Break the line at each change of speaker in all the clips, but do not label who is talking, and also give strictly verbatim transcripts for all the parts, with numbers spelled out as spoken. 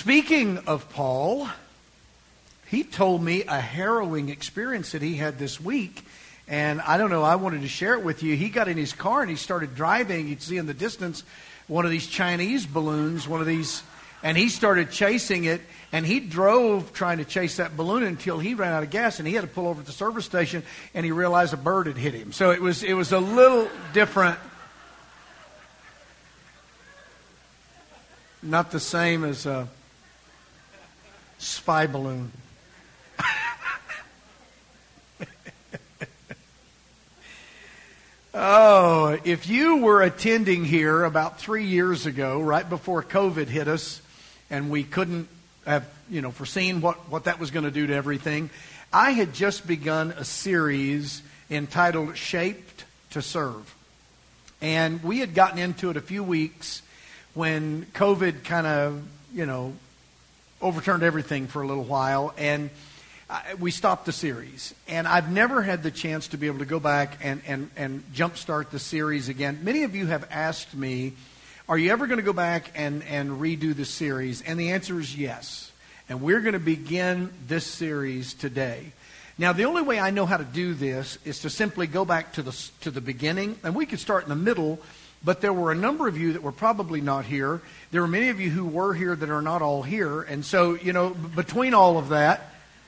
Speaking of Paul, he told me a harrowing experience that he had this week. And I don't know, I wanted to share it with you. He got in his car and he started driving. You'd see in the distance one of these Chinese balloons, one of these, and he started chasing it. And he drove trying to chase that balloon until he ran out of gas, and he had to pull over at the service station, and he realized a bird had hit him. So it was it was a little different. Not the same as a spy balloon. Oh, if you were attending here about three years ago, right before COVID hit us, and we couldn't have, you know, foreseen what, what that was going to do to everything, I had just begun a series entitled Shaped to Serve. And we had gotten into it a few weeks when COVID kind of, you know, overturned everything for a little while, and I, we stopped the series. And I've never had the chance to be able to go back and, and, and jumpstart the series again. Many of you have asked me, are you ever going to go back and, and redo the series? And the answer is yes. And we're going to begin this series today. Now, the only way I know how to do this is to simply go back to the to the beginning, and we could start in the middle. But there were a number of you that were probably not here. There were many of you who were here that are not all here. And so, you know, between all of that,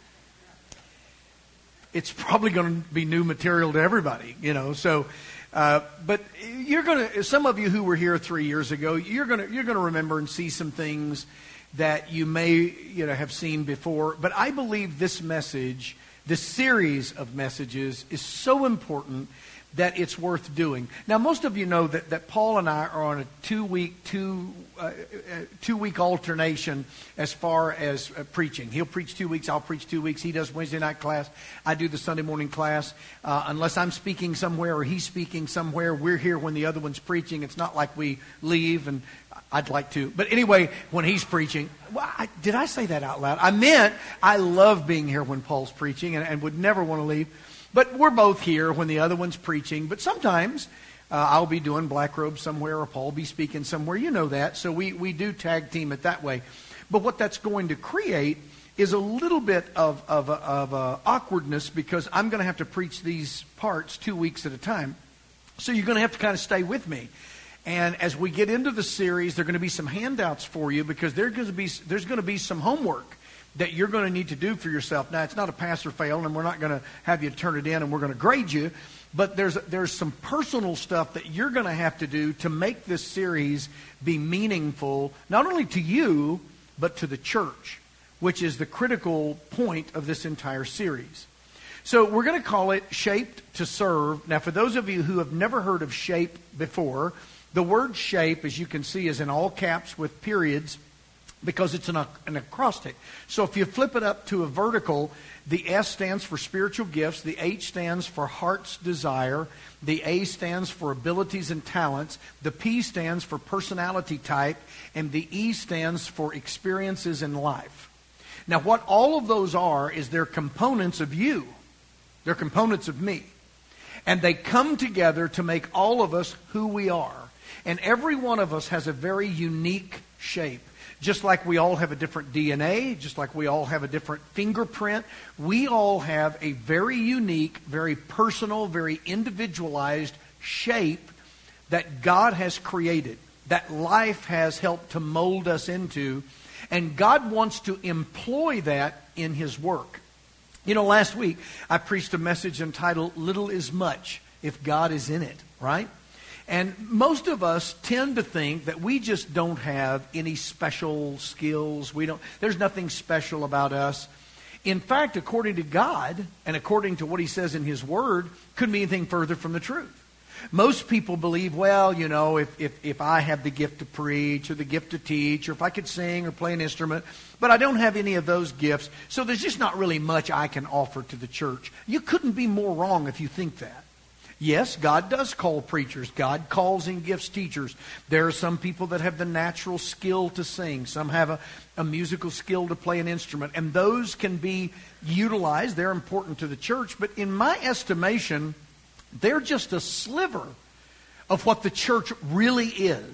it's probably going to be new material to everybody, you know. So, uh, but you're going to, some of you who were here three years ago, you're going to you're going to remember and see some things that you may, you know, have seen before. But I believe this message, this series of messages, is so important that it's worth doing. Now, most of you know that, that Paul and I are on a two-week, two, uh, two-week alternation as far as uh, preaching. He'll preach two weeks, I'll preach two weeks. He does Wednesday night class, I do the Sunday morning class. Uh, unless I'm speaking somewhere or he's speaking somewhere, we're here when the other one's preaching. It's not like we leave, and I'd like to. But anyway, when he's preaching, well, I, did I say that out loud? I meant I love being here when Paul's preaching and, and would never want to leave. But we're both here when the other one's preaching. But sometimes uh, I'll be doing Black Robe somewhere or Paul be speaking somewhere. You know that. So we, we do tag team it that way. But what that's going to create is a little bit of, of, of uh, awkwardness, because I'm going to have to preach these parts two weeks at a time. So you're going to have to kind of stay with me. And as we get into the series, there are going to be some handouts for you, because there's going to be, there's going to be some homework that you're going to need to do for yourself. Now, it's not a pass or fail, and we're not going to have you turn it in and we're going to grade you. But there's there's some personal stuff that you're going to have to do to make this series be meaningful, not only to you, but to the church, which is the critical point of this entire series. So we're going to call it Shaped to Serve. Now, for those of you who have never heard of shape before, the word shape, as you can see, is in all caps with periods, because it's an, an acrostic. So if you flip it up to a vertical, the S stands for spiritual gifts, the H stands for heart's desire, the A stands for abilities and talents, the P stands for personality type, and the E stands for experiences in life. Now, what all of those are is they're components of you. They're components of me. And they come together to make all of us who we are. And every one of us has a very unique shape. Just like we all have a different D N A, just like we all have a different fingerprint, we all have a very unique, very personal, very individualized shape that God has created, that life has helped to mold us into, and God wants to employ that in His work. You know, last week I preached a message entitled, Little is Much if God is in it, right? And most of us tend to think that we just don't have any special skills. We don't. There's nothing special about us. In fact, according to God, and according to what He says in His Word, couldn't be anything further from the truth. Most people believe, well, you know, if, if, if I have the gift to preach or the gift to teach, or if I could sing or play an instrument, but I don't have any of those gifts, so there's just not really much I can offer to the church. You couldn't be more wrong if you think that. Yes, God does call preachers. God calls and gifts teachers. There are some people that have the natural skill to sing. Some have a, a musical skill to play an instrument. And those can be utilized. They're important to the church. But in my estimation, they're just a sliver of what the church really is.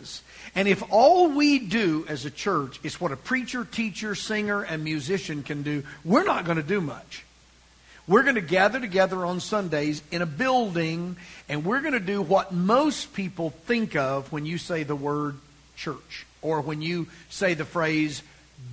And if all we do as a church is what a preacher, teacher, singer, and musician can do, we're not going to do much. We're going to gather together on Sundays in a building, and we're going to do what most people think of when you say the word church, or when you say the phrase,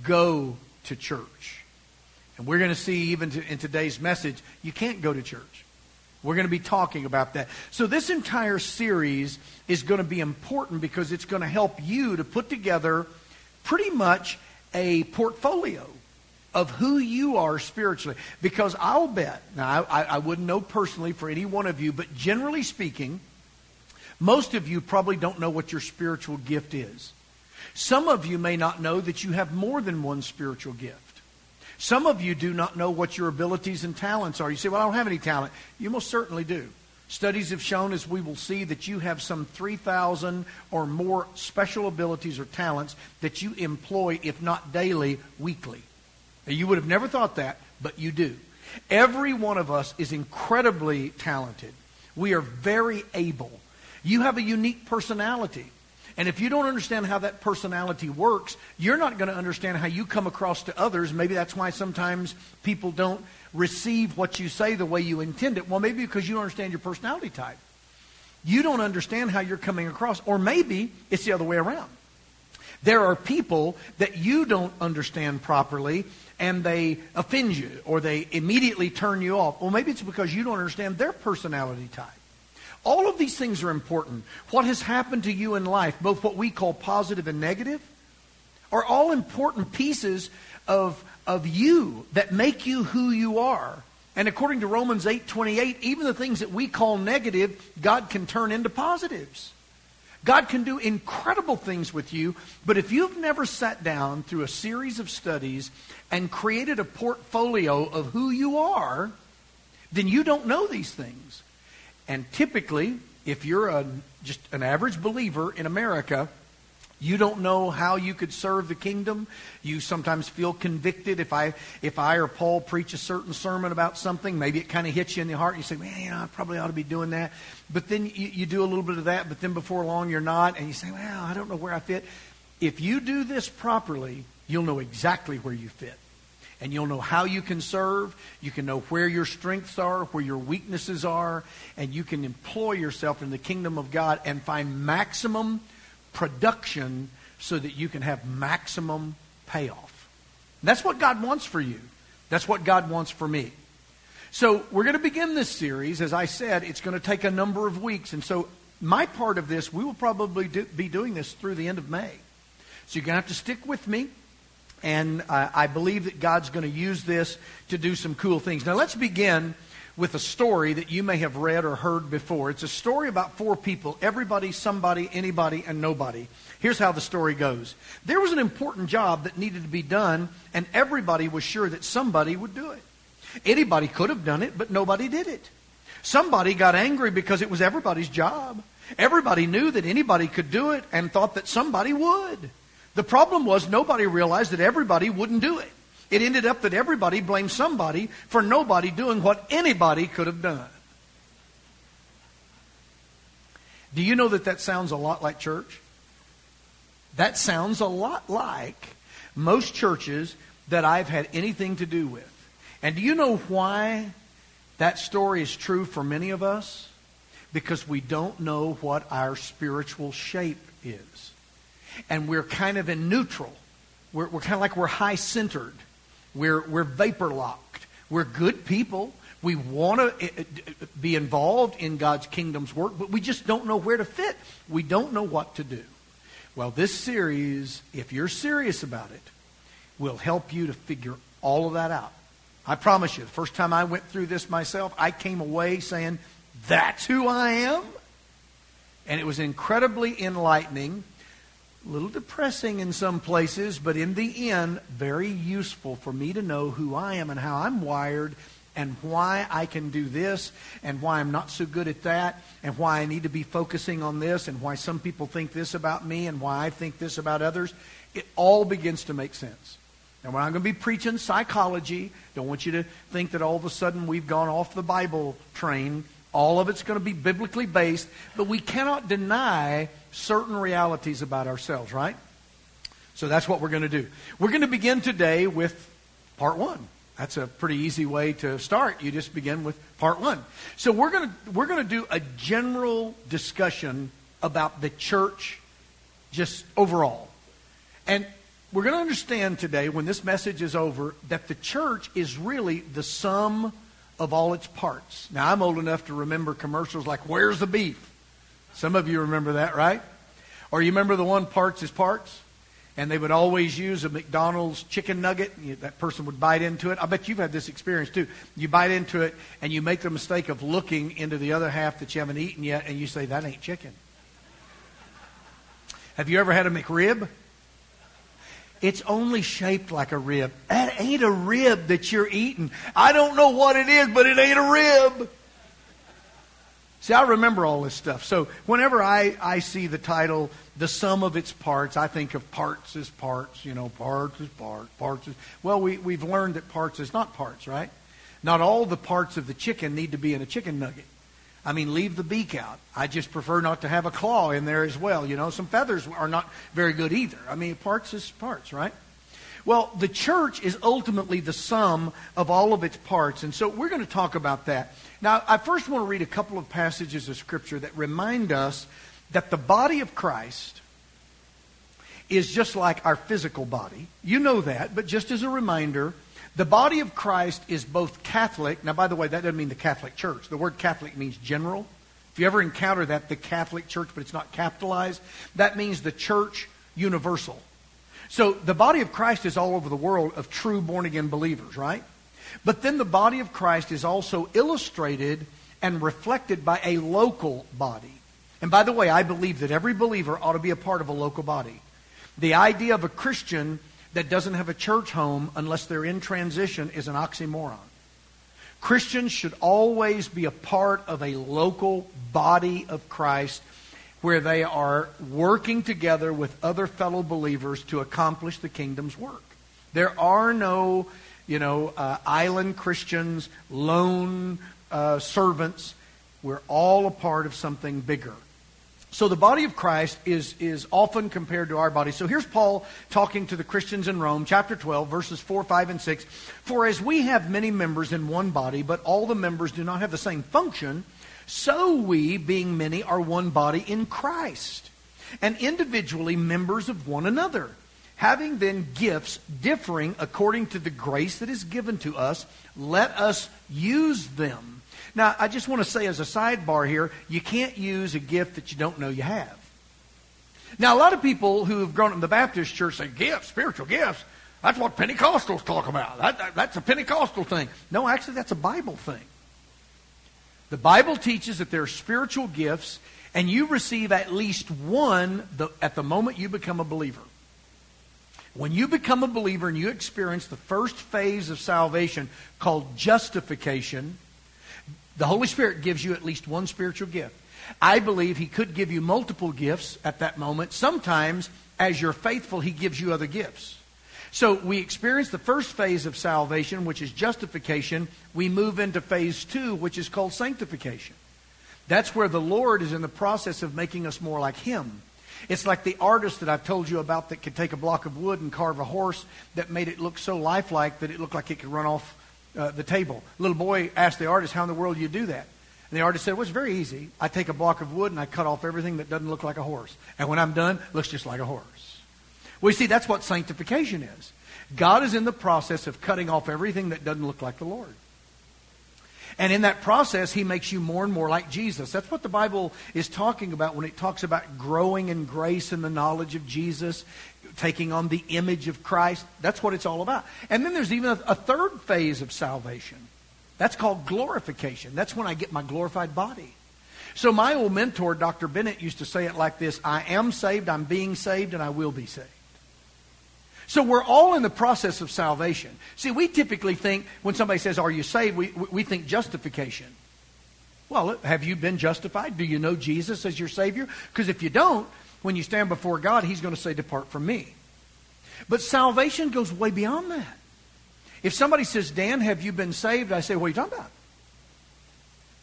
go to church. And we're going to see even to, in today's message, you can't go to church. We're going to be talking about that. So this entire series is going to be important because it's going to help you to put together pretty much a portfolio of who you are spiritually. Because I'll bet, now I, I wouldn't know personally for any one of you, but generally speaking, most of you probably don't know what your spiritual gift is. Some of you may not know that you have more than one spiritual gift. Some of you do not know what your abilities and talents are. You say, well, I don't have any talent. You most certainly do. Studies have shown, as we will see, that you have some three thousand or more special abilities or talents that you employ, if not daily, weekly. Now, you would have never thought that, but you do. Every one of us is incredibly talented. We are very able. You have a unique personality. And if you don't understand how that personality works, you're not going to understand how you come across to others. Maybe that's why sometimes people don't receive what you say the way you intend it. Well, maybe because you don't understand your personality type. You don't understand how you're coming across. Or maybe it's the other way around. There are people that you don't understand properly, and they offend you, or they immediately turn you off. Well, maybe it's because you don't understand their personality type. All of these things are important. What has happened to you in life, both what we call positive and negative, are all important pieces of, of you that make you who you are. And according to Romans eight twenty-eight, even the things that we call negative, God can turn into positives. God can do incredible things with you, but if you've never sat down through a series of studies and created a portfolio of who you are, then you don't know these things. And typically, if you're a, just an average believer in America, you don't know how you could serve the kingdom. You sometimes feel convicted. If I if I or Paul preach a certain sermon about something, maybe it kind of hits you in the heart. You say, man, you know, I probably ought to be doing that. But then you, you do a little bit of that, but then before long you're not. And you say, well, I don't know where I fit. If you do this properly, you'll know exactly where you fit. And you'll know how you can serve. You can know where your strengths are, where your weaknesses are. And you can employ yourself in the kingdom of God and find maximum production so that you can have maximum payoff. And that's what God wants for you. That's what God wants for me. So we're going to begin this series. As I said, it's going to take a number of weeks. And so my part of this, we will probably do, be doing this through the end of May. So you're going to have to stick with me. And uh, I believe that God's going to use this to do some cool things. Now let's begin with a story that you may have read or heard before. It's a story about four people: everybody, somebody, anybody, and nobody. Here's how the story goes. There was an important job that needed to be done, and everybody was sure that somebody would do it. Anybody could have done it, but nobody did it. Somebody got angry because it was everybody's job. Everybody knew that anybody could do it and thought that somebody would. The problem was nobody realized that everybody wouldn't do it. It ended up that everybody blamed somebody for nobody doing what anybody could have done. Do you know that that sounds a lot like church? That sounds a lot like most churches that I've had anything to do with. And do you know why that story is true for many of us? Because we don't know what our spiritual shape is. And we're kind of in neutral. We're, we're kind of like we're high-centered. We're, we're vapor-locked. We're good people. We want to be involved in God's kingdom's work, but we just don't know where to fit. We don't know what to do. Well, this series, if you're serious about it, will help you to figure all of that out. I promise you, the first time I went through this myself, I came away saying, that's who I am? And it was incredibly enlightening. A little depressing in some places, but in the end, very useful for me to know who I am and how I'm wired and why I can do this and why I'm not so good at that and why I need to be focusing on this and why some people think this about me and why I think this about others. It all begins to make sense. Now, we're not going to be preaching psychology. Don't want you to think that all of a sudden we've gone off the Bible train All of it's going to be biblically based, but we cannot deny certain realities about ourselves, right? So that's what we're going to do. We're going to begin today with part one. That's a pretty easy way to start. You just begin with part one. So we're going to we're going to do a general discussion about the church just overall. And we're going to understand today, when this message is over, that the church is really the sum of all its parts. Now, I'm old enough to remember commercials like, "Where's the beef?" Some of you remember that, right? Or you remember the one, "Parts is Parts"? And they would always use a McDonald's chicken nugget. You, that person would bite into it. I bet you've had this experience too. You bite into it and you make the mistake of looking into the other half that you haven't eaten yet, and you say, "That ain't chicken." Have you ever had a McRib? It's only shaped like a rib. That ain't a rib that you're eating. I don't know what it is, but it ain't a rib. See, I remember all this stuff. So whenever I, I see the title, "The Sum of Its Parts," I think of parts as parts. You know, parts is parts, parts is... Well, we, we've learned that parts is not parts, right? Not all the parts of the chicken need to be in a chicken nugget. I mean, leave the beak out. I just prefer not to have a claw in there as well. You know, some feathers are not very good either. I mean, parts is parts, right? Well, the church is ultimately the sum of all of its parts. And so we're going to talk about that. Now, I first want to read a couple of passages of Scripture that remind us that the body of Christ is just like our physical body. You know that, but just as a reminder, the body of Christ is both Catholic. Now, by the way, that doesn't mean the Catholic Church. The word Catholic means general. If you ever encounter that, the Catholic Church, but it's not capitalized, that means the church universal. So the body of Christ is all over the world of true born-again believers, right? But then the body of Christ is also illustrated and reflected by a local body. And by the way, I believe that every believer ought to be a part of a local body. The idea of a Christian that doesn't have a church home unless they're in transition is an oxymoron. Christians should always be a part of a local body of Christ where they are working together with other fellow believers to accomplish the kingdom's work. There are no, you know, uh, island Christians, lone uh, servants. We're all a part of something bigger. So the body of Christ is, is often compared to our body. So here's Paul talking to the Christians in Rome, chapter twelve, verses four, five, and six. "For as we have many members in one body, but all the members do not have the same function, so we, being many, are one body in Christ, and individually members of one another. Having then gifts differing according to the grace that is given to us, let us use them." Now, I just want to say as a sidebar here, you can't use a gift that you don't know you have. Now, a lot of people who have grown up in the Baptist church say, "Gifts, spiritual gifts, that's what Pentecostals talk about. That, that, that's a Pentecostal thing." No, actually, that's a Bible thing. The Bible teaches that there are spiritual gifts, and you receive at least one the, at the moment you become a believer. When you become a believer and you experience the first phase of salvation called justification, the Holy Spirit gives you at least one spiritual gift. I believe He could give you multiple gifts at that moment. Sometimes, as you're faithful, He gives you other gifts. So we experience the first phase of salvation, which is justification. We move into phase two, which is called sanctification. That's where the Lord is in the process of making us more like Him. It's like the artist that I've told you about that could take a block of wood and carve a horse that made it look so lifelike that it looked like it could run off uh, the table. A little boy asked the artist, "How in the world do you do that?" And the artist said, "Well, it's very easy. I take a block of wood and I cut off everything that doesn't look like a horse. And when I'm done, it looks just like a horse." Well, you see, that's what sanctification is. God is in the process of cutting off everything that doesn't look like the Lord. And in that process, He makes you more and more like Jesus. That's what the Bible is talking about when it talks about growing in grace and the knowledge of Jesus, taking on the image of Christ. That's what it's all about. And then there's even a, a third phase of salvation. That's called glorification. That's when I get my glorified body. So my old mentor, Doctor Bennett, used to say it like this: "I am saved, I'm being saved, and I will be saved." So we're all in the process of salvation. See, we typically think, when somebody says, "Are you saved?" we, we think justification. Well, have you been justified? Do you know Jesus as your Savior? Because if you don't, when you stand before God, He's going to say, "Depart from me." But salvation goes way beyond that. If somebody says, "Dan, have you been saved?" I say, "What are you talking about?"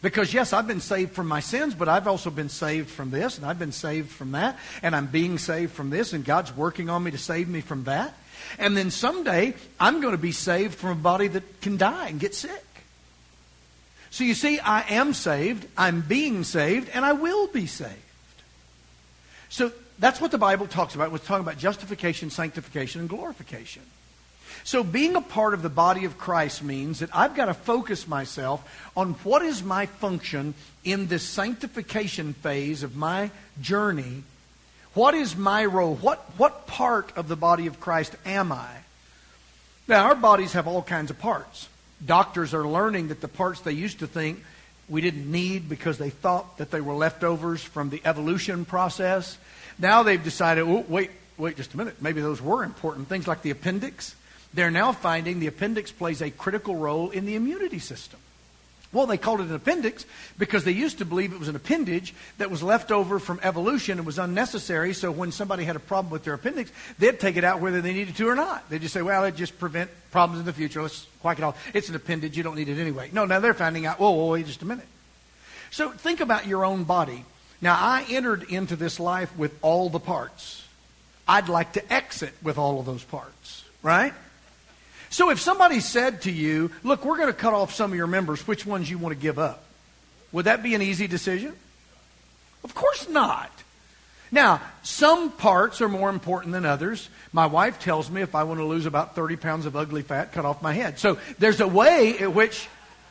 Because yes, I've been saved from my sins, but I've also been saved from this, and I've been saved from that, and I'm being saved from this, and God's working on me to save me from that. And then someday, I'm going to be saved from a body that can die and get sick. So you see, I am saved, I'm being saved, and I will be saved. So that's what the Bible talks about. It's talking about justification, sanctification, and glorification. So being a part of the body of Christ means that I've got to focus myself on what is my function in this sanctification phase of my journey. What is my role? What, what part of the body of Christ am I? Now, our bodies have all kinds of parts. Doctors are learning that the parts they used to think we didn't need because they thought that they were leftovers from the evolution process. Now they've decided, oh, wait, wait just a minute. Maybe those were important. Things like the appendix. They're now finding the appendix plays a critical role in the immunity system. Well, they called it an appendix because they used to believe it was an appendage that was left over from evolution and was unnecessary. So when somebody had a problem with their appendix, they'd take it out whether they needed to or not. They'd just say, well, it just prevent problems in the future. Let's whack it off. It's an appendage. You don't need it anyway. No, now they're finding out, whoa, whoa, wait just a minute. So think about your own body. Now, I entered into this life with all the parts. I'd like to exit with all of those parts, right? So if somebody said to you, look, we're going to cut off some of your members, which ones you want to give up? Would that be an easy decision? Of course not. Now, some parts are more important than others. My wife tells me if I want to lose about thirty pounds of ugly fat, cut off my head. So there's a way in which...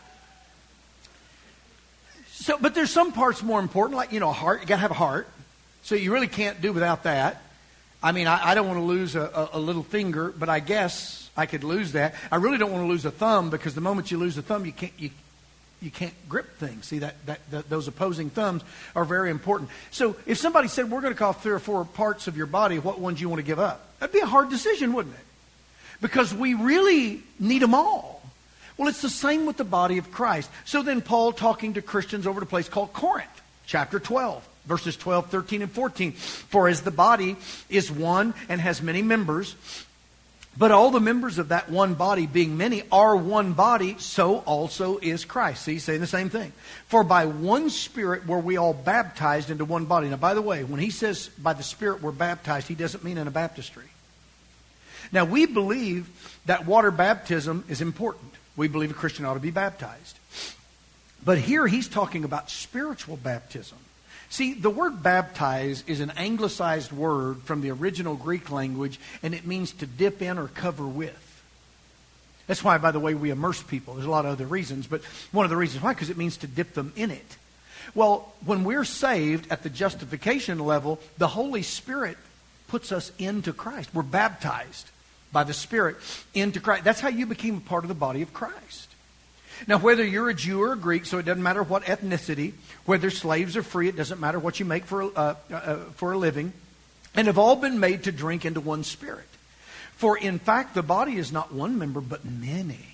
So, but there's some parts more important, like, you know, a heart. You got to have a heart. So you really can't do without that. I mean, I, I don't want to lose a, a, a little finger, but I guess I could lose that. I really don't want to lose a thumb because the moment you lose a thumb, you can't you you can't grip things. See, that, that, that those opposing thumbs are very important. So if somebody said, we're going to cut off three or four parts of your body, what ones do you want to give up? That'd be a hard decision, wouldn't it? Because we really need them all. Well, it's the same with the body of Christ. So then Paul, talking to Christians over at a place called Corinth, chapter twelve. Verses twelve, thirteen, and fourteen. For as the body is one and has many members, but all the members of that one body, being many, are one body, so also is Christ. See, he's saying the same thing. For by one Spirit were we all baptized into one body. Now, by the way, when he says by the Spirit we're baptized, he doesn't mean in a baptistry. Now, we believe that water baptism is important. We believe a Christian ought to be baptized. But here he's talking about spiritual baptism. See, the word baptize is an anglicized word from the original Greek language, and it means to dip in or cover with. That's why, by the way, we immerse people. There's a lot of other reasons, but one of the reasons why, because it means to dip them in it. Well, when we're saved at the justification level, the Holy Spirit puts us into Christ. We're baptized by the Spirit into Christ. That's how you became a part of the body of Christ. Now, whether you're a Jew or a Greek, so it doesn't matter what ethnicity, whether slaves or free, it doesn't matter what you make for, uh, uh, for a living, and have all been made to drink into one Spirit. For in fact, the body is not one member, but many.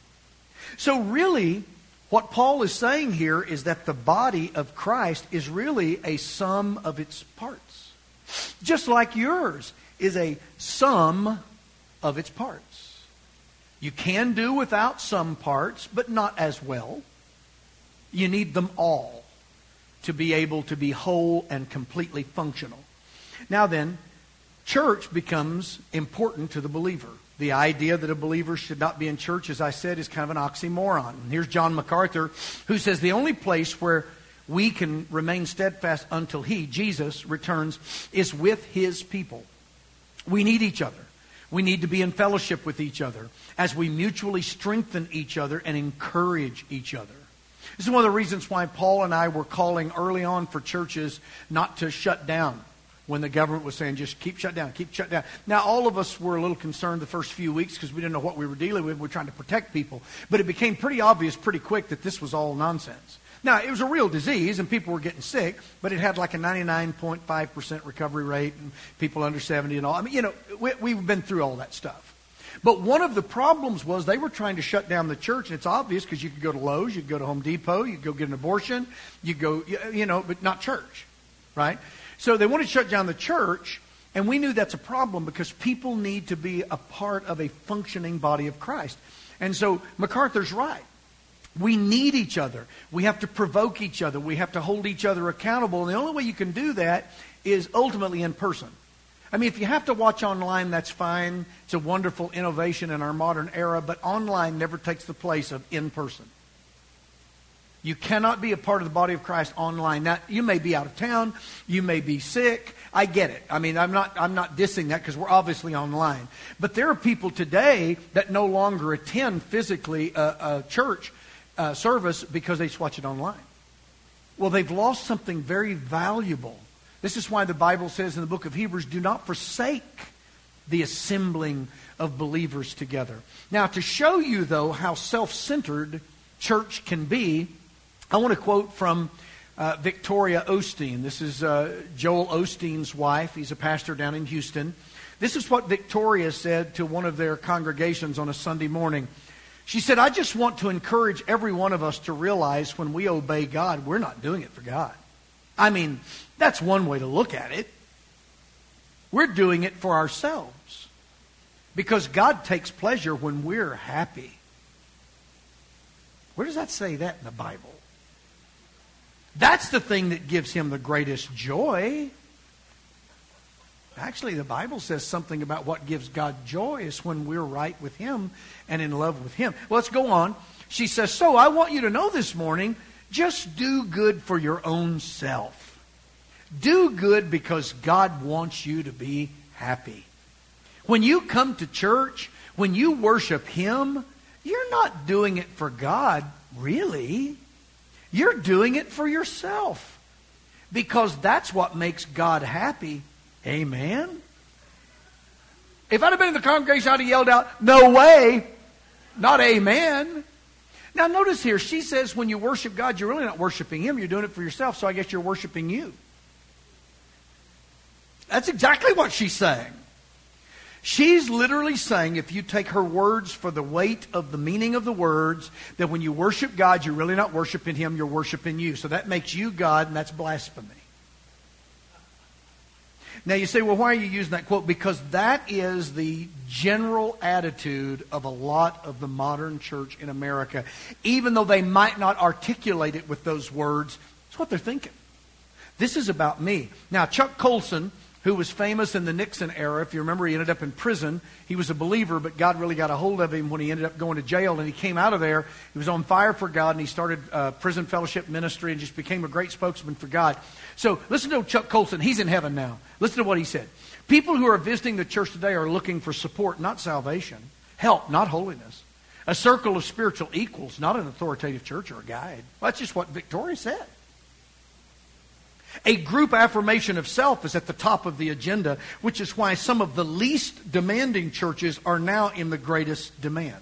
So really, what Paul is saying here is that the body of Christ is really a sum of its parts. Just like yours is a sum of its parts. You can do without some parts, but not as well. You need them all to be able to be whole and completely functional. Now then, church becomes important to the believer. The idea that a believer should not be in church, as I said, is kind of an oxymoron. And here's John MacArthur, who says the only place where we can remain steadfast until He, Jesus, returns is with His people. We need each other. We need to be in fellowship with each other as we mutually strengthen each other and encourage each other. This is one of the reasons why Paul and I were calling early on for churches not to shut down when the government was saying just keep shut down, keep shut down. Now, all of us were a little concerned the first few weeks because we didn't know what we were dealing with. We were trying to protect people. But it became pretty obvious pretty quick that this was all nonsense. Now, it was a real disease and people were getting sick, but it had like a ninety-nine point five percent recovery rate and people under seventy and all. I mean, you know, we, we've been through all that stuff. But one of the problems was they were trying to shut down the church, and it's obvious because you could go to Lowe's, you could go to Home Depot, you could go get an abortion, you go, you know, but not church, right? So they wanted to shut down the church, and we knew that's a problem because people need to be a part of a functioning body of Christ. And so MacArthur's right. We need each other. We have to provoke each other. We have to hold each other accountable. And the only way you can do that is ultimately in person. I mean, if you have to watch online, that's fine. It's a wonderful innovation in our modern era, but online never takes the place of in person. You cannot be a part of the body of Christ online. Now, you may be out of town. You may be sick. I get it. I mean, I'm not I'm not dissing that because we're obviously online. But there are people today that no longer attend physically a, a church uh, service because they just watch it online. Well, they've lost something very valuable. This is why the Bible says in the book of Hebrews, do not forsake the assembling of believers together. Now, to show you, though, how self-centered church can be, I want to quote from uh, Victoria Osteen. This is uh, Joel Osteen's wife. He's a pastor down in Houston. This is what Victoria said to one of their congregations on a Sunday morning. She said, I just want to encourage every one of us to realize when we obey God, we're not doing it for God. I mean, that's one way to look at it. We're doing it for ourselves. Because God takes pleasure when we're happy. Where does that say that in the Bible? That's the thing that gives Him the greatest joy. Actually, the Bible says something about what gives God joy is when we're right with Him and in love with Him. Well, let's go on. She says, so I want you to know this morning, just do good for your own self. Do good because God wants you to be happy. When you come to church, when you worship Him, you're not doing it for God, really. You're doing it for yourself. Because that's what makes God happy. Amen? If I'd have been in the congregation, I'd have yelled out, no way, not amen. Now notice here, she says when you worship God, you're really not worshiping Him, you're doing it for yourself, so I guess you're worshiping you. That's exactly what she's saying. She's literally saying, if you take her words for the weight of the meaning of the words, that when you worship God, you're really not worshiping Him, you're worshiping you. So that makes you God, and that's blasphemy. Now you say, well, why are you using that quote? Because that is the general attitude of a lot of the modern church in America. Even though they might not articulate it with those words, it's what they're thinking. This is about me. Now, Chuck Colson, who was famous in the Nixon era. If you remember, he ended up in prison. He was a believer, but God really got a hold of him when he ended up going to jail. And he came out of there. He was on fire for God, and he started uh, prison fellowship ministry and just became a great spokesman for God. So listen to Chuck Colson. He's in heaven now. Listen to what he said. People who are visiting the church today are looking for support, not salvation. Help, not holiness. A circle of spiritual equals, not an authoritative church or a guide. Well, that's just what Victoria said. A group affirmation of self is at the top of the agenda, which is why some of the least demanding churches are now in the greatest demand.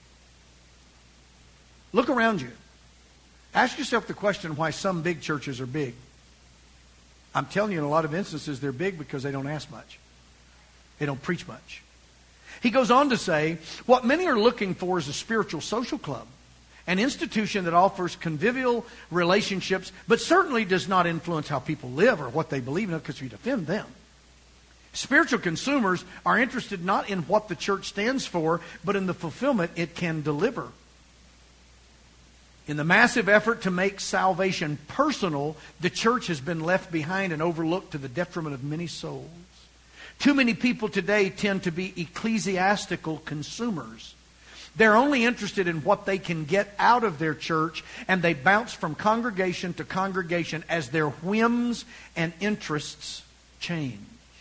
Look around you. Ask yourself the question why some big churches are big. I'm telling you, in a lot of instances, they're big because they don't ask much. They don't preach much. He goes on to say, what many are looking for is a spiritual social club. An institution that offers convivial relationships, but certainly does not influence how people live or what they believe in, because we defend them. Spiritual consumers are interested not in what the church stands for, but in the fulfillment it can deliver. In the massive effort to make salvation personal, the church has been left behind and overlooked to the detriment of many souls. Too many people today tend to be ecclesiastical consumers. They're only interested in what they can get out of their church, and they bounce from congregation to congregation as their whims and interests change.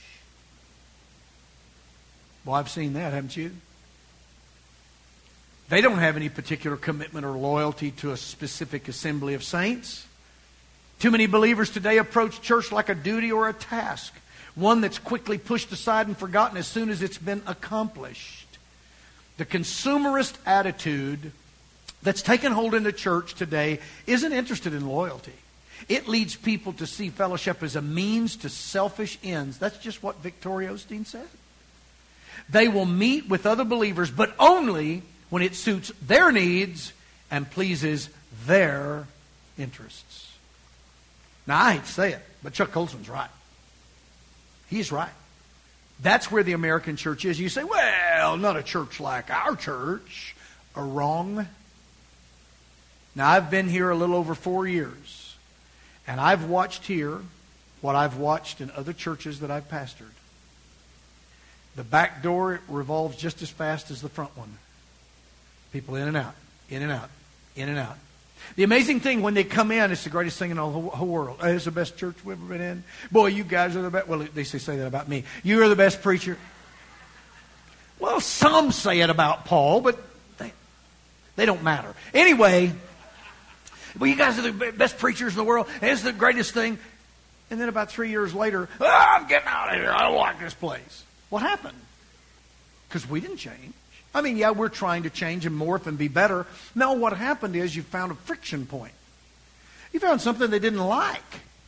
Well, I've seen that, haven't you? They don't have any particular commitment or loyalty to a specific assembly of saints. Too many believers today approach church like a duty or a task, one that's quickly pushed aside and forgotten as soon as it's been accomplished. The consumerist attitude that's taken hold in the church today isn't interested in loyalty. It leads people to see fellowship as a means to selfish ends. That's just what Victoria Osteen said. They will meet with other believers, but only when it suits their needs and pleases their interests. Now, I hate to say it, but Chuck Colson's right. He's right. That's where the American church is. You say, well, not a church like our church. Are wrong. Now, I've been here a little over four years, and I've watched here what I've watched in other churches that I've pastored. The back door revolves just as fast as the front one. People in and out, in and out, in and out. The amazing thing, when they come in, it's the greatest thing in the whole, whole world. Oh, it's the best church we've ever been in. Boy, you guys are the best. Well, they say that about me. You are the best preacher. Well, some say it about Paul, but they, they don't matter. Anyway, well, you guys are the best preachers in the world, and it's the greatest thing. And then about three years later, oh, I'm getting out of here. I don't like this place. What happened? Because we didn't change. I mean, yeah, we're trying to change and morph and be better. No, what happened is you found a friction point. You found something they didn't like.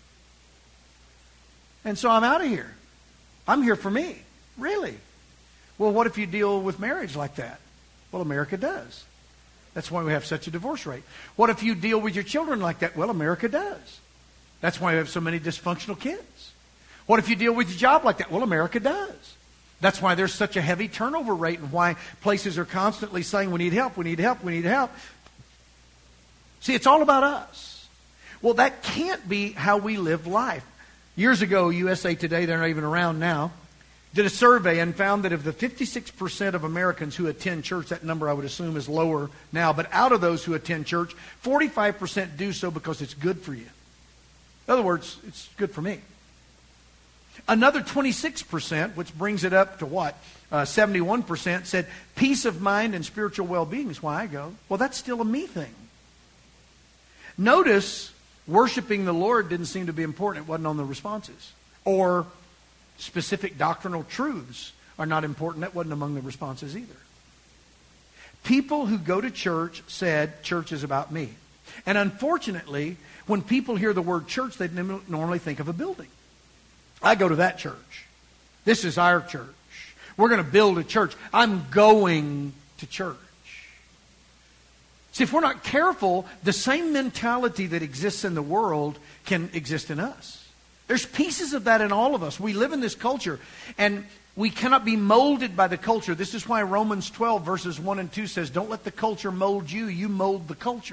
And so I'm out of here. I'm here for me. Really? Well, what if you deal with marriage like that? Well, America does. That's why we have such a divorce rate. What if you deal with your children like that? Well, America does. That's why we have so many dysfunctional kids. What if you deal with your job like that? Well, America does. That's why there's such a heavy turnover rate, and why places are constantly saying, we need help, we need help, we need help. See, it's all about us. Well, that can't be how we live life. Years ago, U S A Today, they're not even around now, did a survey and found that of the fifty-six percent of Americans who attend church, that number I would assume is lower now, but out of those who attend church, forty-five percent do so because it's good for you. In other words, it's good for me. Another twenty-six percent, which brings it up to what? Uh, seventy-one percent said peace of mind and spiritual well-being is why I go. Well, that's still a me thing. Notice, worshiping the Lord didn't seem to be important. It wasn't on the responses. Or specific doctrinal truths are not important. That wasn't among the responses either. People who go to church said, church is about me. And unfortunately, when people hear the word church, they normally think of a building. I go to that church. This is our church. We're going to build a church. I'm going to church. See, if we're not careful, the same mentality that exists in the world can exist in us. There's pieces of that in all of us. We live in this culture, and we cannot be molded by the culture. This is why Romans twelve, verses one and two says, don't let the culture mold you, you mold the culture.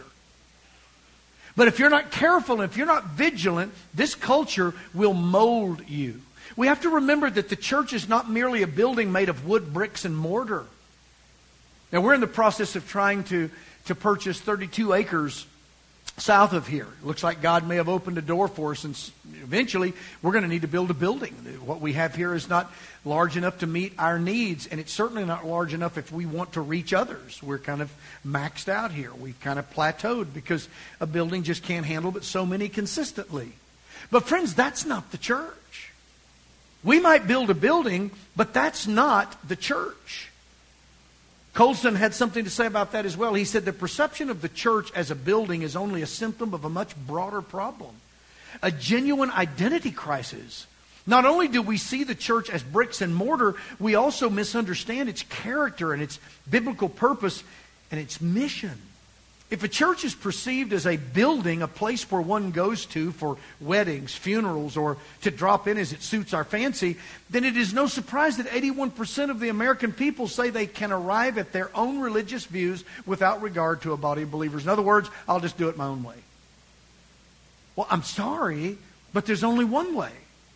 But if you're not careful, if you're not vigilant, this culture will mold you. We have to remember that the church is not merely a building made of wood, bricks, and mortar. Now, we're in the process of trying to, to purchase thirty-two acres south of here. It looks like God may have opened a door for us, and eventually we're going to need to build a building. What we have here is not large enough to meet our needs, and it's certainly not large enough if we want to reach others. We're kind of maxed out here. We've kind of plateaued because a building just can't handle but so many consistently. But friends, that's not the church. We might build a building, but that's not the church. Colson had something to say about that as well. He said the perception of the church as a building is only a symptom of a much broader problem. A genuine identity crisis. Not only do we see the church as bricks and mortar, we also misunderstand its character and its biblical purpose and its mission. If a church is perceived as a building, a place where one goes to for weddings, funerals, or to drop in as it suits our fancy, then it is no surprise that eighty-one percent of the American people say they can arrive at their own religious views without regard to a body of believers. In other words, I'll just do it my own way. Well, I'm sorry, but there's only one way.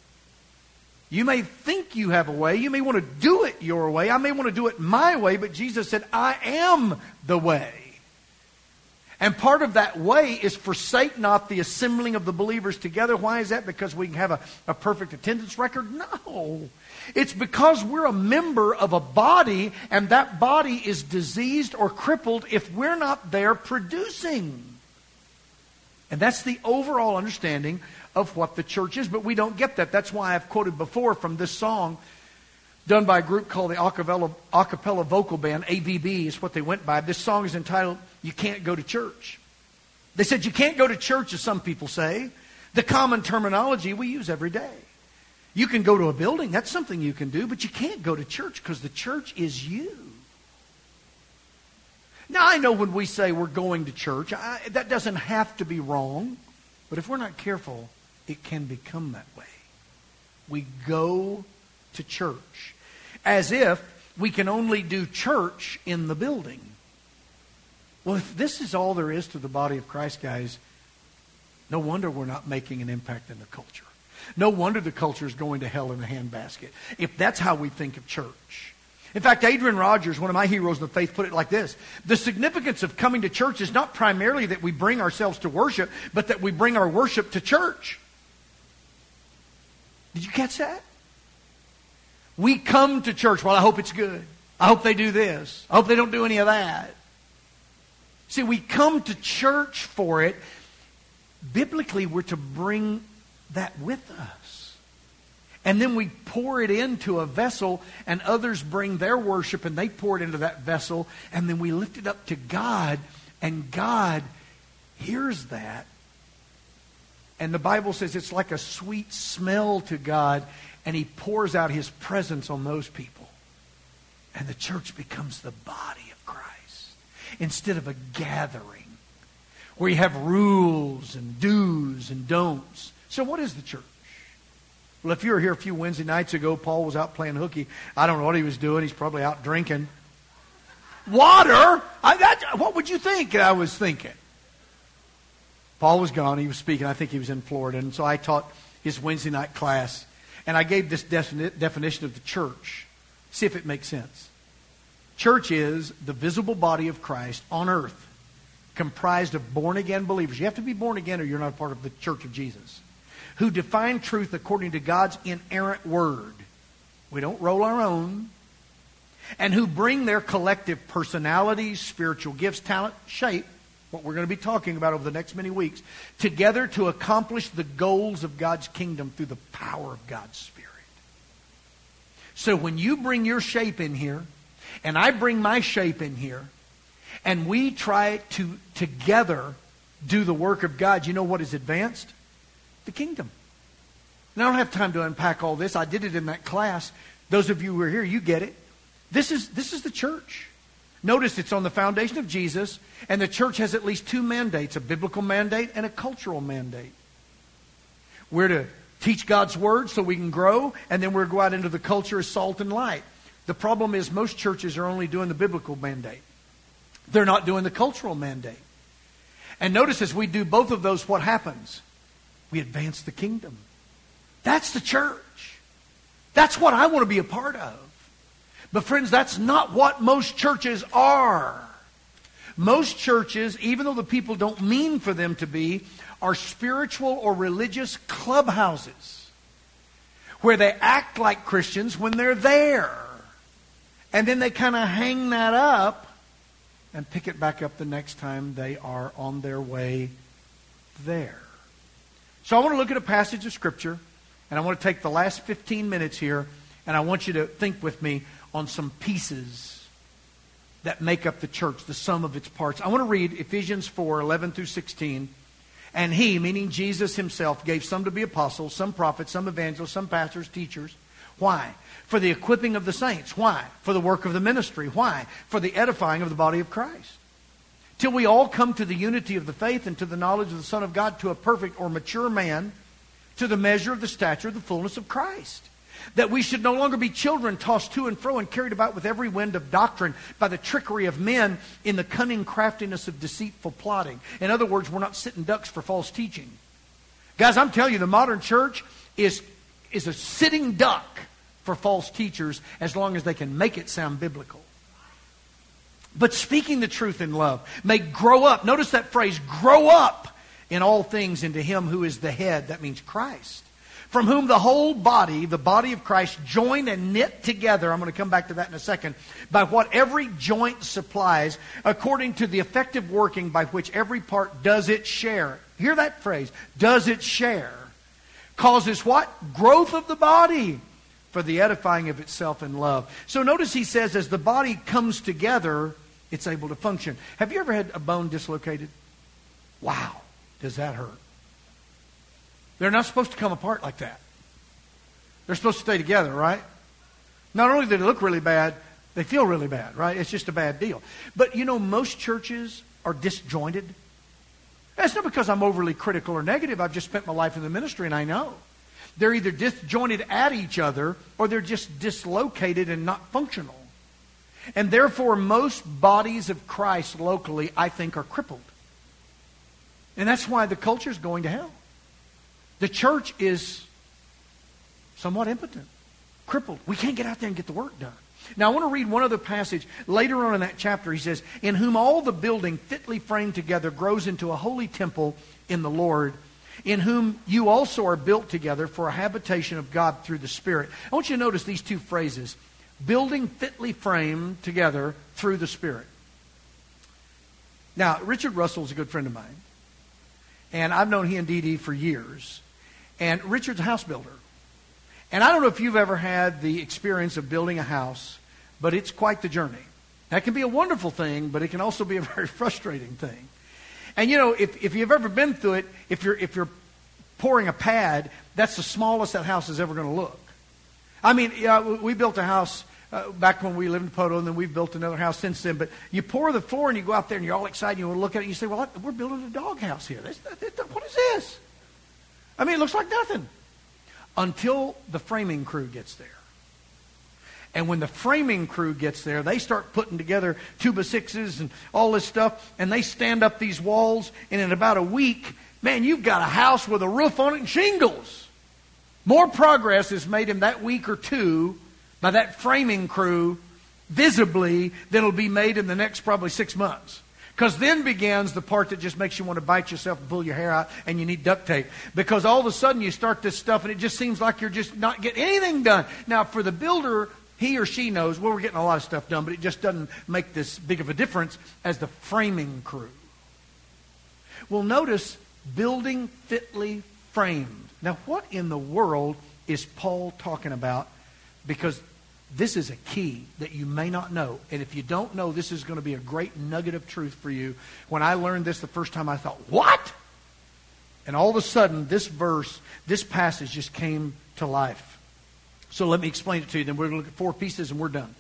You may think you have a way. You may want to do it your way. I may want to do it my way, but Jesus said, I am the way. And part of that way is forsake not the assembling of the believers together. Why is that? Because we can have a, a perfect attendance record? No. It's because we're a member of a body, and that body is diseased or crippled if we're not there producing. And that's the overall understanding of what the church is. But we don't get that. That's why I've quoted before from this song done by a group called the Acapella, Acapella Vocal Band. A V B is what they went by. This song is entitled, You Can't Go to Church. They said you can't go to church, as some people say. The common terminology we use every day. You can go to a building. That's something you can do. But you can't go to church because the church is you. Now, I know when we say we're going to church, I, that doesn't have to be wrong. But if we're not careful, it can become that way. We go to church as if we can only do church in the building. Well, if this is all there is to the body of Christ, guys, no wonder we're not making an impact in the culture. No wonder the culture is going to hell in a handbasket, if that's how we think of church. In fact, Adrian Rogers, one of my heroes in the faith, put it like this: the significance of coming to church is not primarily that we bring ourselves to worship, but that we bring our worship to church. Did you catch that? We come to church. Well, I hope it's good. I hope they do this. I hope they don't do any of that. See, we come to church for it. Biblically, we're to bring that with us. And then we pour it into a vessel, and others bring their worship, and they pour it into that vessel, and then we lift it up to God, and God hears that. And the Bible says it's like a sweet smell to God, and He pours out His presence on those people. And the church becomes the body of Christ, instead of a gathering where you have rules and do's and don'ts. So what is the church? Well, if you were here a few Wednesday nights ago, Paul was out playing hooky. I don't know what he was doing. He's probably out drinking. Water? I, that, what would you think I was thinking? Paul was gone. He was speaking. I think he was in Florida. And so I taught his Wednesday night class. And I gave this defini- definition of the church. See if it makes sense. Church is the visible body of Christ on earth, comprised of born-again believers. You have to be born again or you're not a part of the church of Jesus. Who define truth according to God's inerrant word. We don't roll our own. And who bring their collective personalities, spiritual gifts, talent, shape, what we're going to be talking about over the next many weeks, together to accomplish the goals of God's kingdom through the power of God's Spirit. So when you bring your shape in here, and I bring my shape in here, and we try to together do the work of God, you know what is advanced? The kingdom. Now, I don't have time to unpack all this. I did it in that class. Those of you who are here, you get it. This is, this is the church. Notice it's on the foundation of Jesus, and the church has at least two mandates, a biblical mandate and a cultural mandate. We're to teach God's Word so we can grow, and then we're to go out into the culture as salt and light. The problem is most churches are only doing the biblical mandate. They're not doing the cultural mandate. And notice as we do both of those, what happens? We advance the kingdom. That's the church. That's what I want to be a part of. But friends, that's not what most churches are. Most churches, even though the people don't mean for them to be, are spiritual or religious clubhouses where they act like Christians when they're there. And then they kind of hang that up and pick it back up the next time they are on their way there. So I want to look at a passage of Scripture, and I want to take the last fifteen minutes here, and I want you to think with me on some pieces that make up the church, the sum of its parts. I want to read Ephesians four, eleven through sixteen. And He, meaning Jesus Himself, gave some to be apostles, some prophets, some evangelists, some pastors, teachers. Why? For the equipping of the saints. Why? For the work of the ministry. Why? For the edifying of the body of Christ. Till we all come to the unity of the faith and to the knowledge of the Son of God, to a perfect or mature man, to the measure of the stature of the fullness of Christ. That we should no longer be children tossed to and fro and carried about with every wind of doctrine by the trickery of men in the cunning craftiness of deceitful plotting. In other words, we're not sitting ducks for false teaching. Guys, I'm telling you, the modern church is, is a sitting duck for false teachers as long as they can make it sound biblical. But speaking the truth in love may grow up. Notice that phrase, grow up in all things into Him who is the head. That means Christ. From whom the whole body, the body of Christ, joined and knit together, I'm going to come back to that in a second, by what every joint supplies, according to the effective working by which every part does its share. Hear that phrase, does its share. Causes what? Growth of the body for the edifying of itself in love. So notice he says, as the body comes together, it's able to function. Have you ever had a bone dislocated? Wow, does that hurt? They're not supposed to come apart like that. They're supposed to stay together, right? Not only do they look really bad, they feel really bad, right? It's just a bad deal. But you know, most churches are disjointed. That's not because I'm overly critical or negative. I've just spent my life in the ministry and I know. They're either disjointed at each other or they're just dislocated and not functional. And therefore, most bodies of Christ locally, I think, are crippled. And that's why the culture is going to hell. The church is somewhat impotent, crippled. We can't get out there and get the work done. Now, I want to read one other passage. Later on in that chapter, he says, in whom all the building fitly framed together grows into a holy temple in the Lord, in whom you also are built together for a habitation of God through the Spirit. I want you to notice these two phrases. Building fitly framed together through the Spirit. Now, Richard Russell is a good friend of mine. And I've known he and Dee Dee for years. And Richard's a house builder. And I don't know if you've ever had the experience of building a house, but it's quite the journey. That can be a wonderful thing, but it can also be a very frustrating thing. And you know, if, if you've ever been through it, if you're if you're pouring a pad, that's the smallest that house is ever going to look. I mean, yeah, we built a house uh, back when we lived in Poto, and then we've built another house since then. But you pour the floor, and you go out there, and you're all excited, and you want to look at it, and you say, well, we're building a doghouse here. That's, that, that, what is this? I mean, it looks like nothing. Until the framing crew gets there. And when the framing crew gets there, they start putting together two by sixes and all this stuff, and they stand up these walls, and in about a week, man, you've got a house with a roof on it and shingles. More progress is made in that week or two by that framing crew visibly than will be made in the next probably six months. Because then begins the part that just makes you want to bite yourself and pull your hair out, and you need duct tape. Because all of a sudden you start this stuff and it just seems like you're just not getting anything done. Now for the builder, he or she knows, well, we're getting a lot of stuff done, but it just doesn't make this big of a difference as the framing crew. Well, notice building fitly framed. Now what in the world is Paul talking about? Because this is a key that you may not know. And if you don't know, this is going to be a great nugget of truth for you. When I learned this the first time, I thought, what? And all of a sudden, this verse, this passage just came to life. So let me explain it to you. Then we're going to look at four pieces and we're done.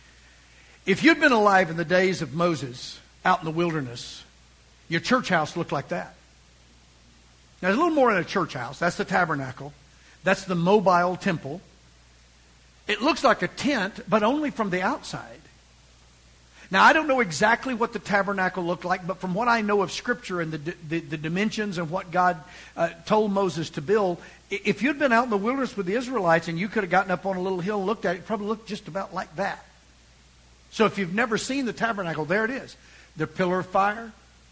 If you'd been alive in the days of Moses out in the wilderness, your church house looked like that. Now, there's a little more in a church house. That's the tabernacle. That's the mobile temple. It looks like a tent, but only from the outside. Now, I don't know exactly what the tabernacle looked like, but from what I know of Scripture and the, the, the dimensions and what God uh, told Moses to build, if you'd been out in the wilderness with the Israelites and you could have gotten up on a little hill and looked at it, it probably looked just about like that. So if you've never seen the tabernacle, there it is. The pillar of fire,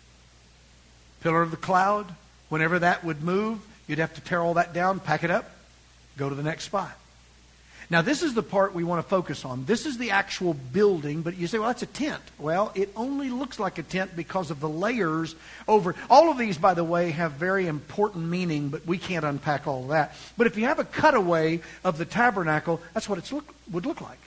pillar of the cloud. Whenever that would move, you'd have to tear all that down, pack it up, go to the next spot. Now, this is the part we want to focus on. This is the actual building, but you say, well, that's a tent. Well, it only looks like a tent because of the layers over. All of these, by the way, have very important meaning, but we can't unpack all of that. But if you have a cutaway of the tabernacle, that's what it look, would look like.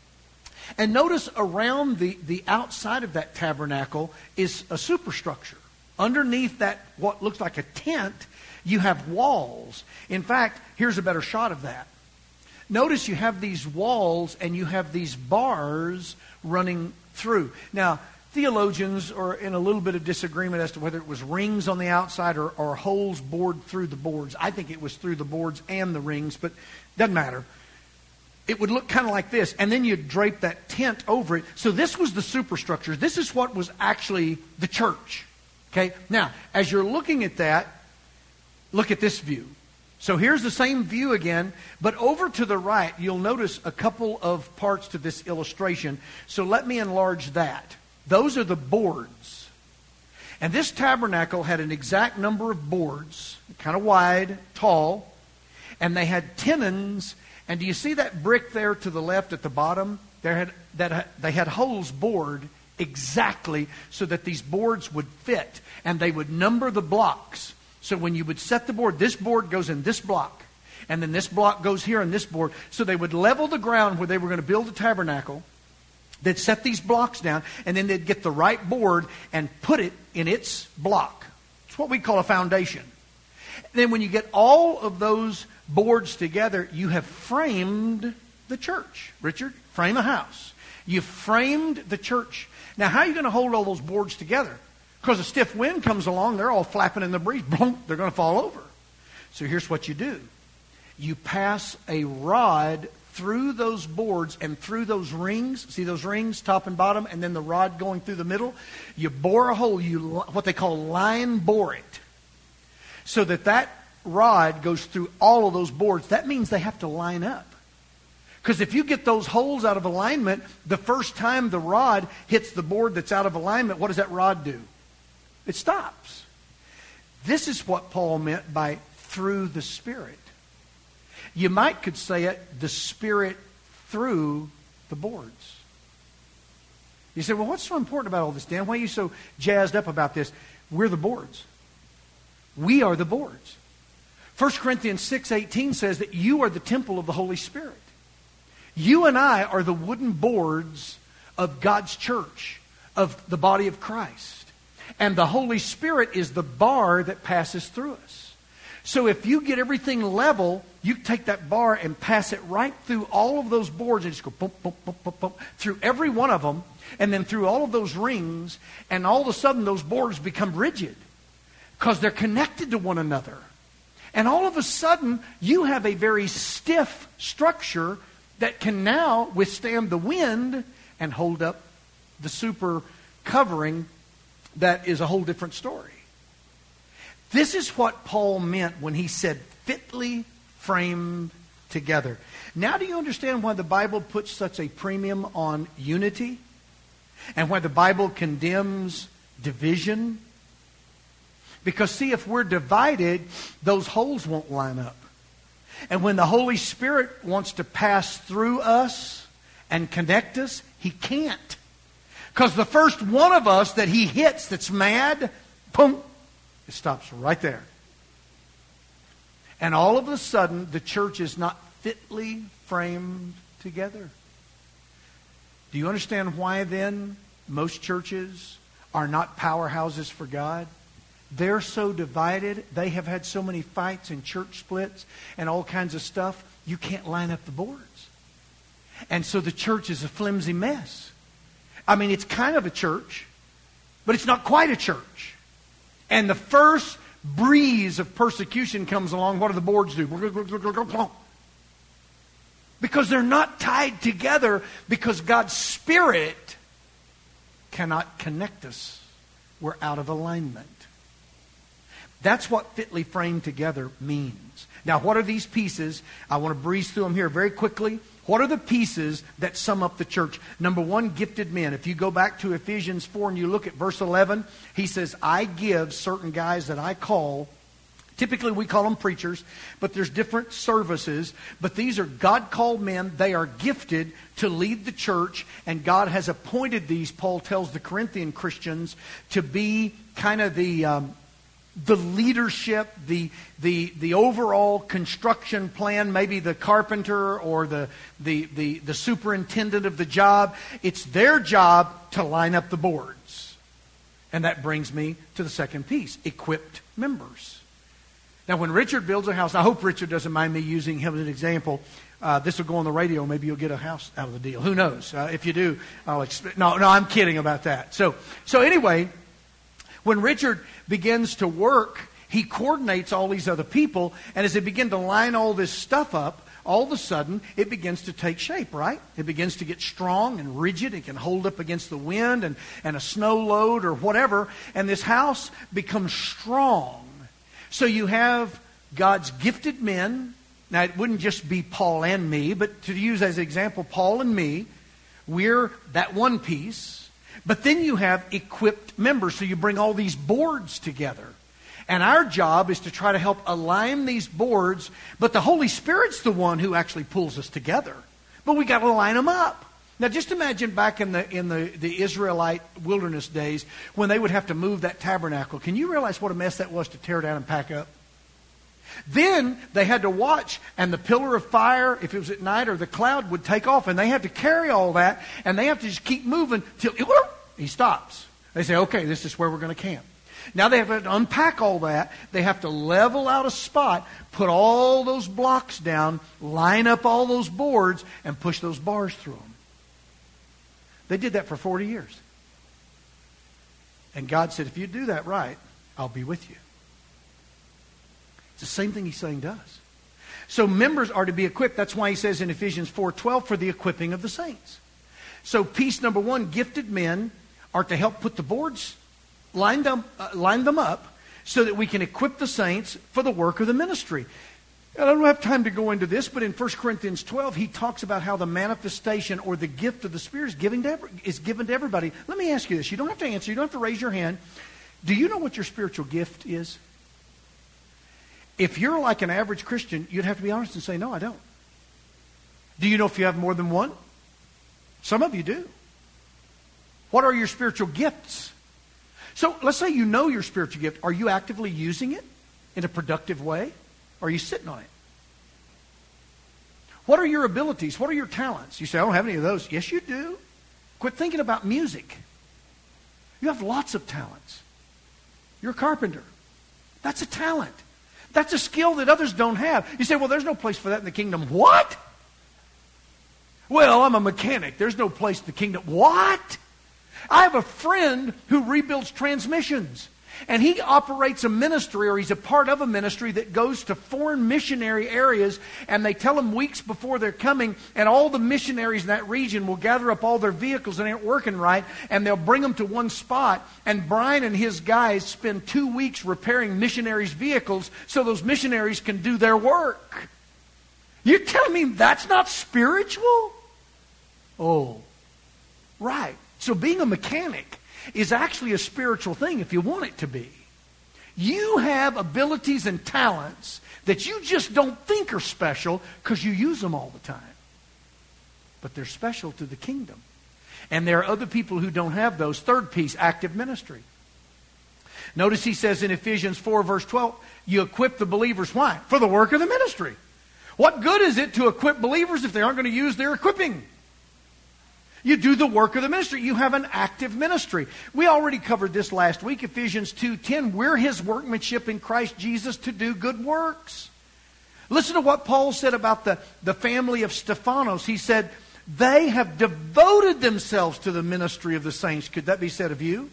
And notice around the, the outside of that tabernacle is a superstructure. Underneath that, what looks like a tent, you have walls. In fact, here's a better shot of that. Notice you have these walls and you have these bars running through. Now, theologians are in a little bit of disagreement as to whether it was rings on the outside or, or holes bored through the boards. I think it was through the boards and the rings, but doesn't matter. It would look kind of like this, and then you'd drape that tent over it. So this was the superstructure. This is what was actually the church. Okay? Now, as you're looking at that, look at this view. So here's the same view again, but over to the right, you'll notice a couple of parts to this illustration. So let me enlarge that. Those are the boards. And this tabernacle had an exact number of boards, kind of wide, tall, and they had tenons. And do you see that brick there to the left at the bottom? There had, that, they had holes bored exactly so that these boards would fit, and they would number the blocks. So when you would set the board, this board goes in this block, and then this block goes here in this board. So they would level the ground where they were going to build the tabernacle. They'd set these blocks down, and then they'd get the right board and put it in its block. It's what we call a foundation. And then when you get all of those boards together, you have framed the church. Richard, frame a house. You've framed the church. Now, how are you going to hold all those boards together? Because a stiff wind comes along, they're all flapping in the breeze. Boom, they're going to fall over. So here's what you do. You pass a rod through those boards and through those rings. See those rings, top and bottom, and then the rod going through the middle? You bore a hole, you what they call line bore it, so that that rod goes through all of those boards. That means they have to line up. Because if you get those holes out of alignment, the first time the rod hits the board that's out of alignment, what does that rod do? It stops. This is what Paul meant by through the Spirit. You might could say it, the Spirit through the boards. You say, well, what's so important about all this, Dan? Why are you so jazzed up about this? We're the boards. We are the boards. First Corinthians six eighteen says that you are the temple of the Holy Spirit. You and I are the wooden boards of God's church, of the body of Christ. And the Holy Spirit is the bar that passes through us. So if you get everything level, you take that bar and pass it right through all of those boards and just go bump, bump, bump, bump, bump, through every one of them, and then through all of those rings, and all of a sudden those boards become rigid because they're connected to one another. And all of a sudden, you have a very stiff structure that can now withstand the wind and hold up the super covering that is a whole different story. This is what Paul meant when he said fitly framed together. Now do you understand why the Bible puts such a premium on unity? And why the Bible condemns division? Because see, if we're divided, those holes won't line up. And when the Holy Spirit wants to pass through us and connect us, He can't. Because the first one of us that He hits that's mad, boom, it stops right there. And all of a sudden, the church is not fitly framed together. Do you understand why then most churches are not powerhouses for God? They're so divided. They have had so many fights and church splits and all kinds of stuff. You can't line up the boards. And so the church is a flimsy mess. I mean, it's kind of a church, but it's not quite a church. And the first breeze of persecution comes along. What do the boards do? Because they're not tied together, because God's Spirit cannot connect us. We're out of alignment. That's what fitly framed together means. Now, what are these pieces? I want to breeze through them here very quickly. What are the pieces that sum up the church? Number one, gifted men. If you go back to Ephesians four and you look at verse eleven, he says, I give certain guys that I call, typically we call them preachers, but there's different services. But these are God-called men. They are gifted to lead the church, and God has appointed these, Paul tells the Corinthian Christians, to be kind of the... Um, the leadership, the the the overall construction plan, maybe the carpenter or the, the the the superintendent of the job. It's their job to line up the boards. And that brings me to the second piece, equipped members. Now, when Richard builds a house, I hope Richard doesn't mind me using him as an example. Uh, this will go on the radio. Maybe you'll get a house out of the deal. Who knows? Uh, if you do, I'll expect. No, no, I'm kidding about that. So, so anyway, when Richard begins to work, he coordinates all these other people, and as they begin to line all this stuff up, all of a sudden it begins to take shape, right? It begins to get strong and rigid. It can hold up against the wind and, and a snow load or whatever, and this house becomes strong. So you have God's gifted men. Now, it wouldn't just be Paul and me, but to use as an example, Paul and me, we're that one piece. But then you have equipped members, so you bring all these boards together. And our job is to try to help align these boards, but the Holy Spirit's the one who actually pulls us together. But we got to line them up. Now just imagine back in the in the, the Israelite wilderness days when they would have to move that tabernacle. Can you realize what a mess that was to tear down and pack up? Then they had to watch, and the pillar of fire, if it was at night, or the cloud would take off, and they had to carry all that, and they have to just keep moving till he stops. They say, okay, this is where we're going to camp. Now they have to unpack all that. They have to level out a spot, put all those blocks down, line up all those boards, and push those bars through them. They did that for forty years. And God said, if you do that right, I'll be with you. It's the same thing He's saying to us. So members are to be equipped. That's why he says in Ephesians four twelve, for the equipping of the saints. So piece number one, gifted men are to help put the boards, line them, uh, line them up so that we can equip the saints for the work of the ministry. And I don't have time to go into this, but in First Corinthians twelve, he talks about how the manifestation or the gift of the Spirit is given to, every, is given to everybody. Let me ask you this. You don't have to answer. You don't have to raise your hand. Do you know what your spiritual gift is? If you're like an average Christian, you'd have to be honest and say, no, I don't. Do you know if you have more than one? Some of you do. What are your spiritual gifts? So let's say you know your spiritual gift. Are you actively using it in a productive way? Or are you sitting on it? What are your abilities? What are your talents? You say, I don't have any of those. Yes, you do. Quit thinking about music. You have lots of talents. You're a carpenter. That's a talent. That's a skill that others don't have. You say, well, there's no place for that in the kingdom. What? Well, I'm a mechanic. There's no place in the kingdom. What? I have a friend who rebuilds transmissions. And he operates a ministry, or he's a part of a ministry that goes to foreign missionary areas, and they tell them weeks before they're coming, and all the missionaries in that region will gather up all their vehicles that aren't working right, and they'll bring them to one spot, and Brian and his guys spend two weeks repairing missionaries' vehicles so those missionaries can do their work. You're telling me that's not spiritual? Oh, right. So being a mechanic is actually a spiritual thing if you want it to be. You have abilities and talents that you just don't think are special because you use them all the time. But they're special to the kingdom. And there are other people who don't have those. Third piece, active ministry. Notice he says in Ephesians four verse twelve, you equip the believers. Why? For the work of the ministry. What good is it to equip believers if they aren't going to use their equipping? You do the work of the ministry. You have an active ministry. We already covered this last week, Ephesians two ten. We're His workmanship in Christ Jesus to do good works. Listen to what Paul said about the, the family of Stephanos. He said, they have devoted themselves to the ministry of the saints. Could that be said of you?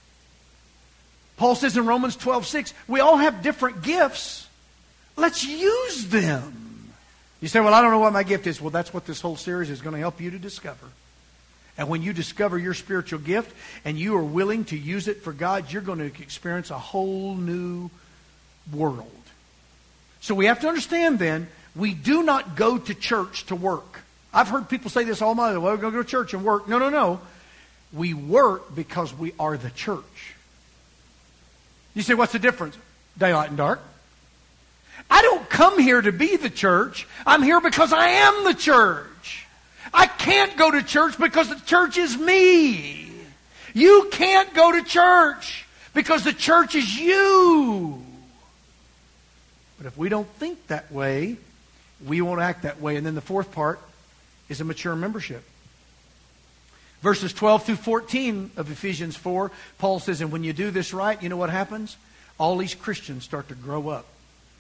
Paul says in Romans twelve six, we all have different gifts. Let's use them. You say, well, I don't know what my gift is. Well, that's what this whole series is going to help you to discover. And when you discover your spiritual gift and you are willing to use it for God, you're going to experience a whole new world. So we have to understand then, we do not go to church to work. I've heard people say this all my life. Well, we're going to go to church and work. No, no, no. We work because we are the church. You say, what's the difference? Daylight and dark. I don't come here to be the church. I'm here because I am the church. I can't go to church because the church is me. You can't go to church because the church is you. But if we don't think that way, we won't act that way. And then the fourth part is a mature membership. Verses twelve through fourteen of Ephesians four, Paul says, and when you do this right, you know what happens? All these Christians start to grow up.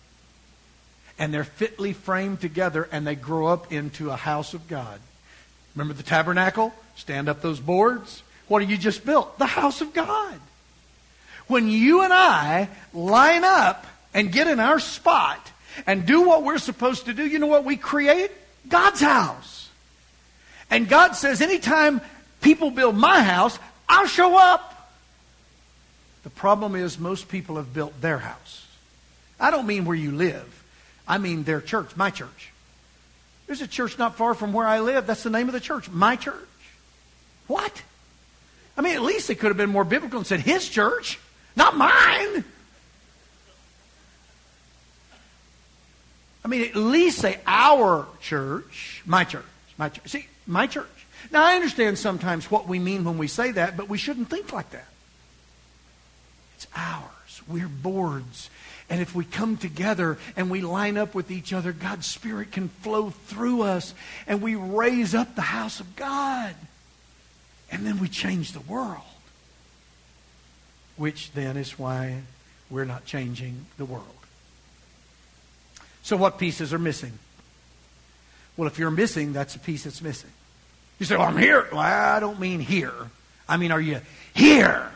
And they're fitly framed together, and they grow up into a house of God. Remember the tabernacle? Stand up those boards. What have you just built? The house of God. When you and I line up and get in our spot and do what we're supposed to do, you know what we create? God's house. And God says, anytime people build my house, I'll show up. The problem is most people have built their house. I don't mean where you live. I mean their church, my church. There's a church not far from where I live. That's the name of the church, my church. What? I mean, at least they could have been more biblical and said his church, not mine. I mean, at least say our church, my church, my church. See, my church. Now, I understand sometimes what we mean when we say that, but we shouldn't think like that. It's ours. We're boards. And if we come together and we line up with each other, God's Spirit can flow through us. And we raise up the house of God. And then we change the world. Which then is why we're not changing the world. So what pieces are missing? Well, if you're missing, that's a piece that's missing. You say, well, I'm here. Well, I don't mean here. I mean, are you here?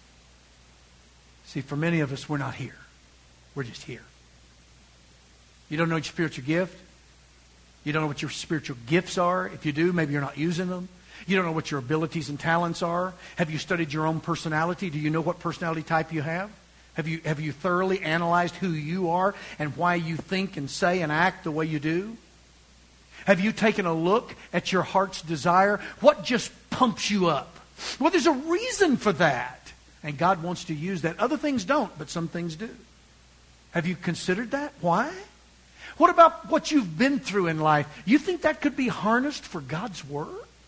See, for many of us, we're not here. We're just here. You don't know your spiritual gift? You don't know what your spiritual gifts are? If you do, maybe you're not using them. You don't know what your abilities and talents are. Have you studied your own personality? Do you know what personality type you have? Have you, have you thoroughly analyzed who you are and why you think and say and act the way you do? Have you taken a look at your heart's desire? What just pumps you up? Well, there's a reason for that. And God wants to use that. Other things don't, but some things do. Have you considered that? Why? What about what you've been through in life? You think that could be harnessed for God's work?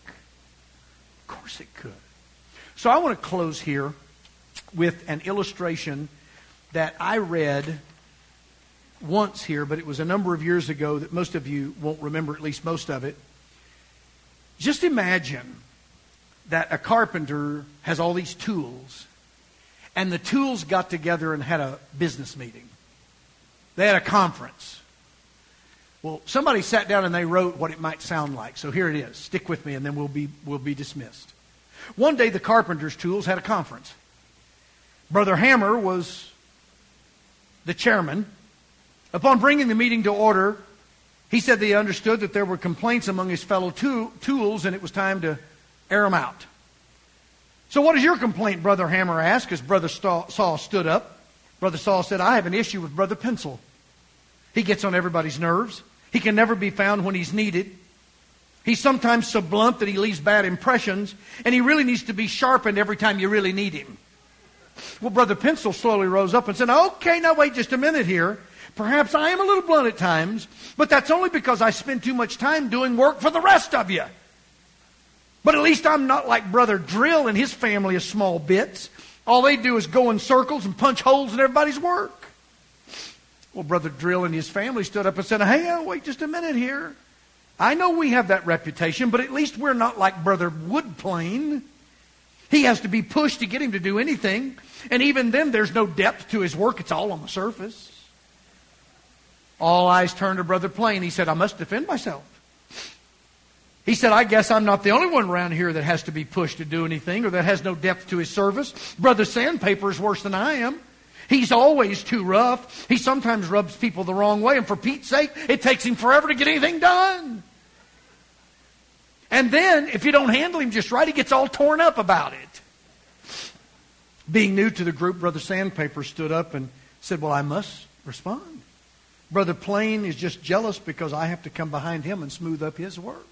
Of course it could. So I want to close here with an illustration that I read once here, but it was a number of years ago that most of you won't remember, at least most of it. Just imagine that a carpenter has all these tools, and the tools got together and had a business meeting. They had a conference. Well, somebody sat down and they wrote what it might sound like. So here it is. Stick with me and then we'll be we'll be dismissed. One day the carpenter's tools had a conference. Brother Hammer was the chairman. Upon bringing the meeting to order, he said that he understood that there were complaints among his fellow tool, tools and it was time to air them out. So what is your complaint, Brother Hammer asked as Brother Saul stood up. Brother Saul said, I have an issue with Brother Pencil. He gets on everybody's nerves. He can never be found when he's needed. He's sometimes so blunt that he leaves bad impressions, and he really needs to be sharpened every time you really need him. Well, Brother Pencil slowly rose up and said, okay, now wait just a minute here. Perhaps I am a little blunt at times, but that's only because I spend too much time doing work for the rest of you. But at least I'm not like Brother Drill and his family of small bits. All they do is go in circles and punch holes in everybody's work. Well, Brother Drill and his family stood up and said, hey, oh, wait just a minute here. I know we have that reputation, but at least we're not like Brother Woodplane. He has to be pushed to get him to do anything. And even then, there's no depth to his work. It's all on the surface. All eyes turned to Brother Plain. He said, I must defend myself. He said, I guess I'm not the only one around here that has to be pushed to do anything or that has no depth to his service. Brother Sandpaper is worse than I am. He's always too rough. He sometimes rubs people the wrong way. And for Pete's sake, it takes him forever to get anything done. And then, if you don't handle him just right, he gets all torn up about it. Being new to the group, Brother Sandpaper stood up and said, well, I must respond. Brother Plain is just jealous because I have to come behind him and smooth up his work.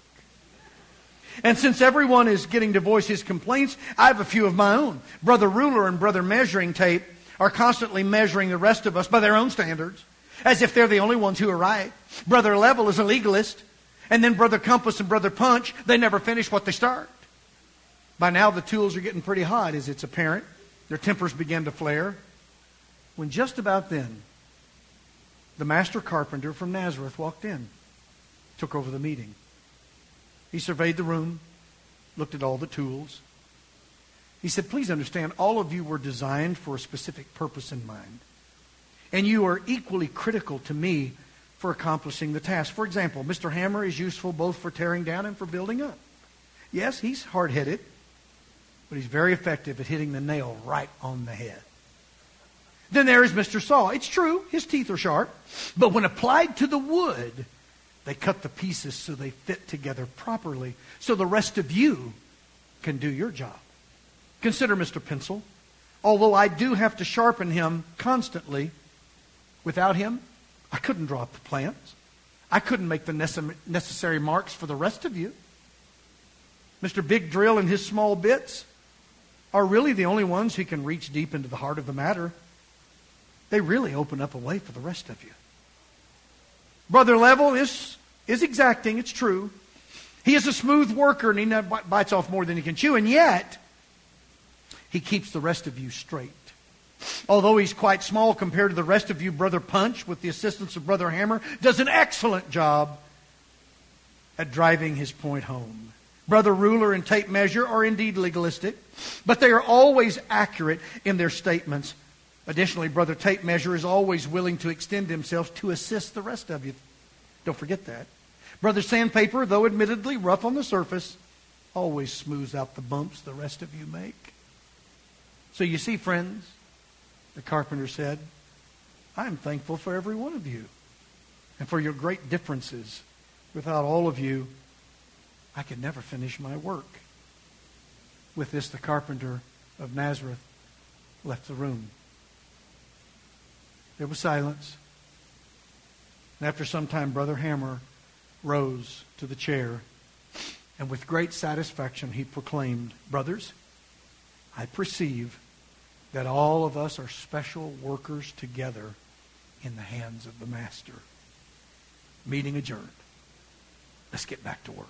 And since everyone is getting to voice his complaints, I have a few of my own. Brother Ruler and Brother Measuring Tape are constantly measuring the rest of us by their own standards, as if they're the only ones who are right. Brother Level is a legalist. And then Brother Compass and Brother Punch, they never finish what they start. By now the tools are getting pretty hot, as it's apparent. Their tempers begin to flare. When just about then, the master carpenter from Nazareth walked in, took over the meeting. He surveyed the room, looked at all the tools. He said, please understand, all of you were designed for a specific purpose in mind. And you are equally critical to me for accomplishing the task. For example, Mister Hammer is useful both for tearing down and for building up. Yes, he's hard-headed, but he's very effective at hitting the nail right on the head. Then there is Mister Saw. It's true, his teeth are sharp, but when applied to the wood, they cut the pieces so they fit together properly, so the rest of you can do your job. Consider Mister Pencil. Although I do have to sharpen him constantly, without him, I couldn't draw up the plans. I couldn't make the necessary marks for the rest of you. Mister Big Drill and his small bits are really the only ones who can reach deep into the heart of the matter. They really open up a way for the rest of you. Brother Level is, is exacting, it's true. He is a smooth worker and he never bites off more than he can chew, and yet he keeps the rest of you straight. Although he's quite small compared to the rest of you, Brother Punch, with the assistance of Brother Hammer, does an excellent job at driving his point home. Brother Ruler and Tape Measure are indeed legalistic, but they are always accurate in their statements. Additionally, Brother Tape Measure is always willing to extend himself to assist the rest of you. Don't forget that. Brother Sandpaper, though admittedly rough on the surface, always smooths out the bumps the rest of you make. So you see, friends, the carpenter said, I am thankful for every one of you. and for your great differences. Without all of you, I could never finish my work. With this, the carpenter of Nazareth left the room. There was silence. And after some time, Brother Hammer rose to the chair, and with great satisfaction he proclaimed, "Brothers, I perceive that all of us are special workers together in the hands of the Master." Meeting adjourned. Let's get back to work.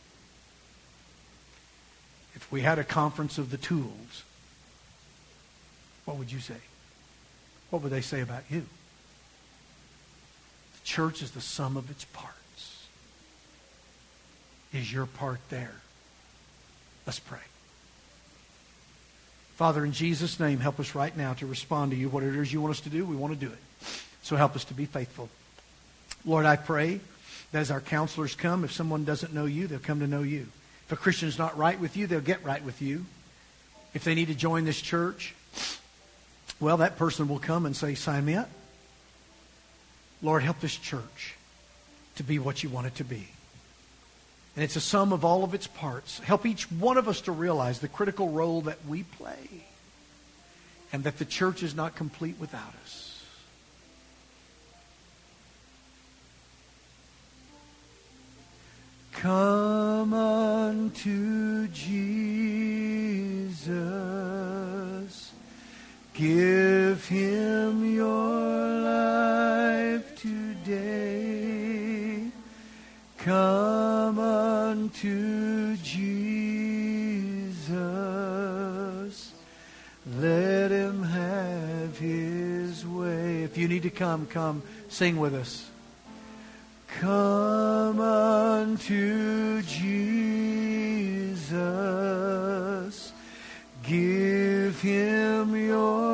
If we had a conference of the tools, what would you say? What would they say about you? The church is the sum of its parts. Is your part there? Let's pray. Father, in Jesus' name, help us right now to respond to you. What it is you want us to do, we want to do it. So help us to be faithful. Lord, I pray that as our counselors come, if someone doesn't know you, they'll come to know you. If a Christian is not right with you, they'll get right with you. If they need to join this church, well, that person will come and say, "Sign me up." Lord, help this church to be what you want it to be. And it's a sum of all of its parts. Help each one of us to realize the critical role that we play, and that the church is not complete without us. Come unto Jesus, give Him your life today. Come unto Jesus, let Him have His way. If you need to come, come, sing with us. Come unto Jesus, give Him your